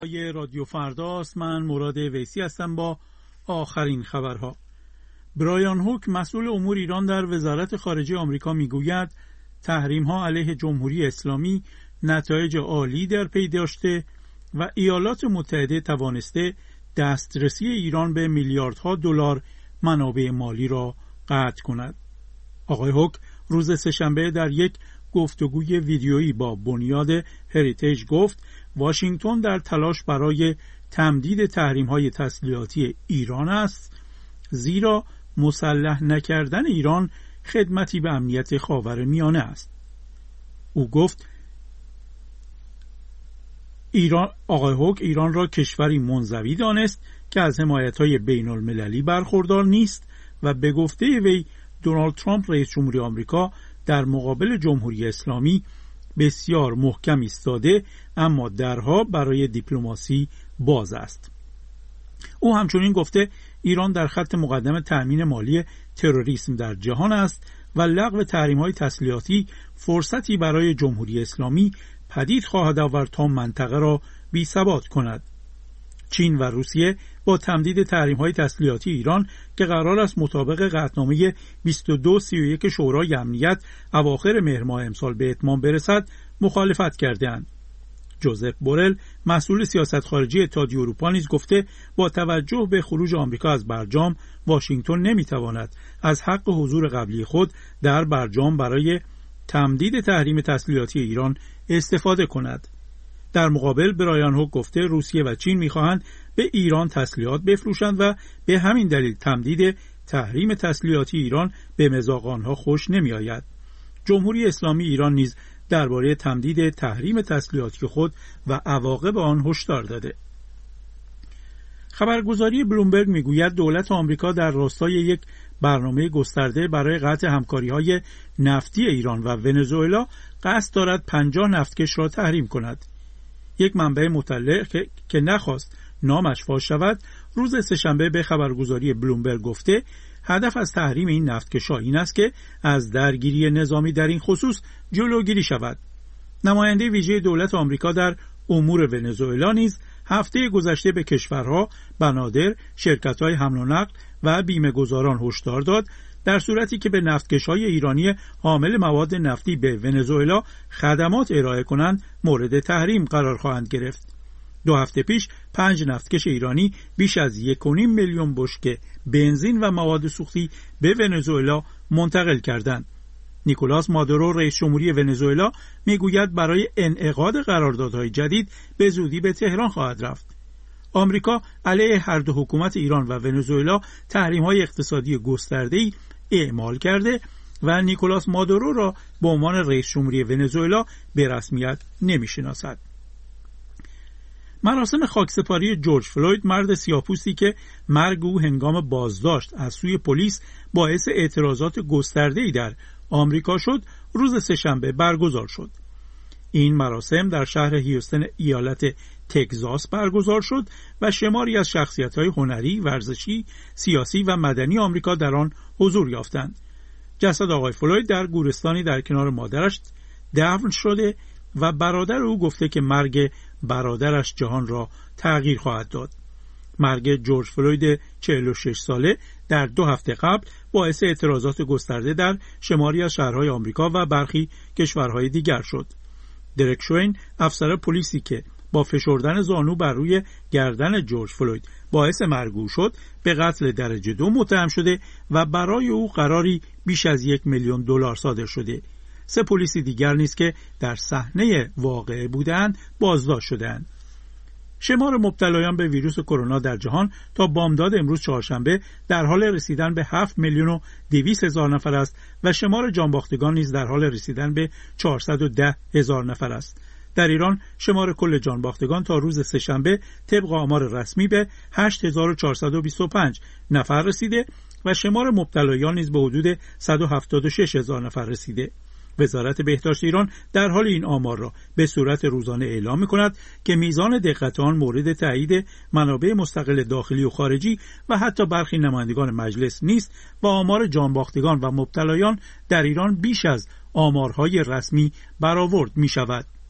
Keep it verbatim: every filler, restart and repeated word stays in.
رادیو فرداست. من مراد ویسی هستم با آخرین خبرها. برایان هوک مسئول امور ایران در وزارت خارجه آمریکا میگوید تحریم‌ها علیه جمهوری اسلامی نتایج عالی در پی داشته و ایالات متحده توانسته دسترسی ایران به میلیاردها دلار منابع مالی را قطع کند. آقای هوک روز سه‌شنبه در یک گفتگوی ویدیویی با بنیاد هریتیج گفت واشنگتن در تلاش برای تمدید تحریم‌های تسلیحاتی ایران است، زیرا مسلح نکردن ایران خدمتی به امنیت خاورمیانه است. او گفت ایران آقای هوک ایران را کشوری منزوی دانست که از حمایت‌های بین‌المللی برخوردار نیست و به گفته وی دونالد ترامپ رئیس جمهوری آمریکا در مقابل جمهوری اسلامی بسیار محکم ایستاده، اما درها برای دیپلماسی باز است. او همچنین گفته ایران در خط مقدم تأمین مالی تروریسم در جهان است و لغو تحریم‌های تسلیحاتی فرصتی برای جمهوری اسلامی پدید خواهد آورد تا منطقه را بی‌ثبات کند. چین و روسیه با تمدید تحریم‌های تسلیحاتی ایران که قرار است مطابق قطعنامه بیست و دو سی و یک شورای امنیت اواخر مهر ماه امسال به اتمام برسد مخالفت کرده‌اند. جوزف بورل مسئول سیاست خارجی اتحادیه اروپا نیز گفته با توجه به خروج آمریکا از برجام واشنگتن نمی‌تواند از حق حضور قبلی خود در برجام برای تمدید تحریم تسلیحاتی ایران استفاده کند. در مقابل برایان هوک گفته روسیه و چین می‌خواهند به ایران تسلیحات بفروشند و به همین دلیل تمدید تحریم تسلیحاتی ایران به مذاق آنها خوش نمی‌آید. جمهوری اسلامی ایران نیز درباره تمدید تحریم تسلیحاتی خود و عواقب آن هشدار داده. خبرگزاری بلومبرگ میگوید دولت آمریکا در راستای یک برنامه گسترده برای قطع همکاری‌های نفتی ایران و ونزوئلا قصد دارد پنجاه نفتکش را تحریم کند. یک منبع مطلع که, که نخواست نامش فاش شود روز سه‌شنبه به خبرگزاری بلومبرگ گفته هدف از تحریم این نفتکش‌ها این است که از درگیری نظامی در این خصوص جلوگیری شود. نماینده ویژه دولت آمریکا در امور ونزوئلا نیز هفته گذشته به کشورها، بنادر، شرکت‌های حمل و نقل و بیمه‌گذاران هشدار داد در صورتی که به نفتکش‌های ایرانی حامل مواد نفتی به ونزوئلا خدمات ارائه کنند مورد تحریم قرار خواهند گرفت. دو هفته پیش پنج نفتکش ایرانی بیش از یک و نیم میلیون بشکه بنزین و مواد سوختی به ونزوئلا منتقل کردند. نیکولاس مادورو رئیس جمهوری ونزوئلا میگوید برای انعقاد قراردادهای جدید به زودی به تهران خواهد رفت. آمریکا علیه هر دو حکومت ایران و ونزوئلا تحریم‌های اقتصادی گسترده‌ای اعمال کرده و نیکولاس مادورو را به عنوان رئیس جمهوری ونزوئلا به رسمیت نمی‌شناسد. مراسم خاکسپاری جورج فلوید، مرد سیاه‌پوستی که مرگ او هنگام بازداشت از سوی پلیس باعث اعتراضات گسترده‌ای در آمریکا شد، روز سه‌شنبه برگزار شد. این مراسم در شهر هیوستن ایالت تگزاس برگزار شد و شماری از شخصیت‌های هنری، ورزشی، سیاسی و مدنی آمریکا در آن حضور یافتند. جسد آقای فلوید در گورستانی در کنار مادرش دفن شده و برادر او گفته که مرگ برادرش جهان را تغییر خواهد داد. مرگ جورج فلوید چهل و شش ساله در دو هفته قبل باعث اعتراضات گسترده در شماری از شهرهای آمریکا و برخی کشورهای دیگر شد. درک شوین، افسر پلیسی که با فشردن زانو بر روی گردن جورج فلوید باعث مرگ او شد، به قتل درجه دو متهم شده و برای او قراری بیش از یک میلیون دلار صادر شده. سه پلیسی دیگر نیز که در صحنه واقعه بودند بازداشت شدند. شمار مبتلایان به ویروس کرونا در جهان تا بامداد امروز چهارشنبه در حال رسیدن به هفت میلیون و دویست هزار نفر است و شمار جانباختگان نیز در حال رسیدن به چهارصد و ده هزار نفر است. در ایران شمار کل جانباختگان تا روز سه‌شنبه طبق آمار رسمی به هشت هزار و چهارصد و بیست و پنج نفر رسیده و شمار مبتلایان نیز به حدود صد و هفتاد و شش هزار نفر رسیده. وزارت بهداشت ایران در حال این آمار را به صورت روزانه اعلام می‌کند که میزان دقت آن مورد تایید منابع مستقل داخلی و خارجی و حتی برخی نمایندگان مجلس نیست و آمار جانباختگان و مبتلایان در ایران بیش از آمارهای رسمی برآورد می‌شود.